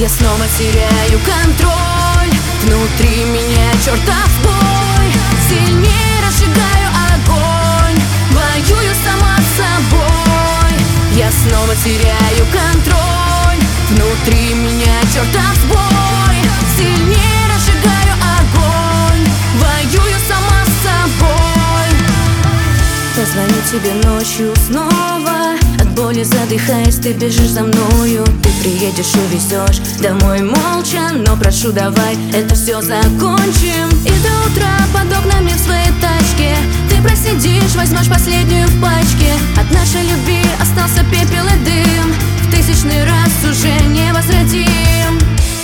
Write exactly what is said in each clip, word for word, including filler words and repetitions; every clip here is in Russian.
снова теряю контроль. Внутри меня чертов бой. Сильнее разжигаю огонь. Воюю сама с собой. Я снова теряю контроль. Внутри меня чертов бой. Сильнее разжигаю огонь. Воюю сама с собой. Позвоню тебе ночью снова. От боли задыхаясь, ты бежишь за мною. Ты приедешь, увезешь домой молча. Но прошу, давай это все закончим. И до утра под окнами в своей тачке ты просидишь, возьмешь последнюю в пачке. От нашей любви остался пепел и дым. В тысячный раз уже не возродим.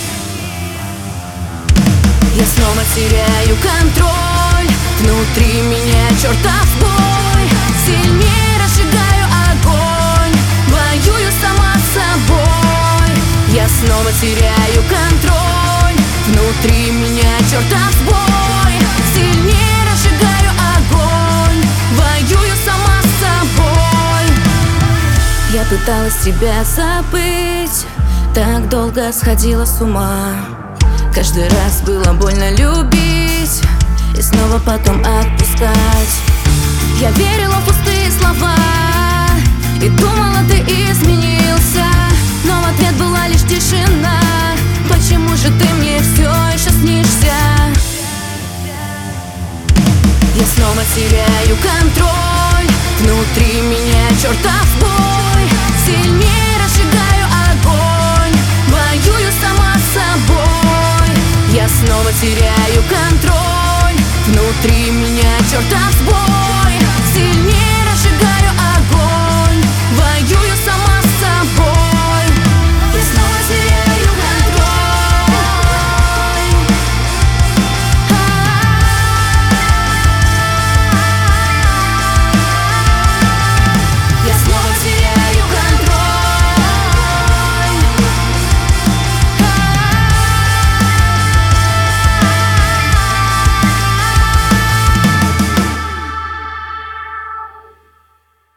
Я снова теряю контроль. Внутри меня чертов бой. Сильнее разжигаю огонь. Воюю сама с собой. Я снова теряю контроль. Внутри меня чертов бой. Сильнее разжигаю огонь. Воюю сама с собой. Я пыталась тебя забыть, так долго сходила с ума. Каждый раз было больно любить и снова потом отпускать. Я верила в пустые слова и думала, ты изменился, но в ответ была лишь тишина. Почему же ты мне все еще снишься? Я снова теряю контроль. Внутри меня чертов бой. Сильнее разжигаю огонь. Воюю сама с собой. Я снова теряю